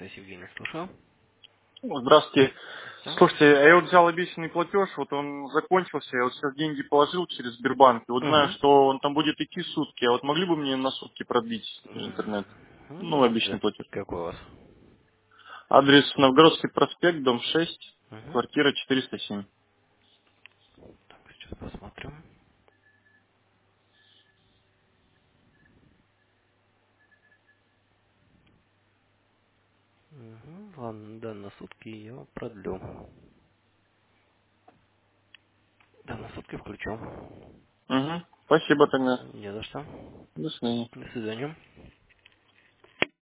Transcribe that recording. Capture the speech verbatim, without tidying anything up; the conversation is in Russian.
Связь Евгений, слушаю. Ну, здравствуйте. Да? Слушайте, а я вот взял обещанный платеж, вот он закончился, я вот сейчас деньги положил через Сбербанк, и вот знаю, Угу. что он там будет идти сутки, а вот могли бы мне на сутки продлить интернет? Ну, Угу. обещанный платеж. Какой у вас? Адрес Новгородский проспект, дом шесть, Угу. квартира четыреста семь. Так, сейчас посмотрим. Угу. Ладно, да, на сутки я продлю. Да, на сутки включу. Угу. Спасибо тогда. Не за что. До свидания. До свидания.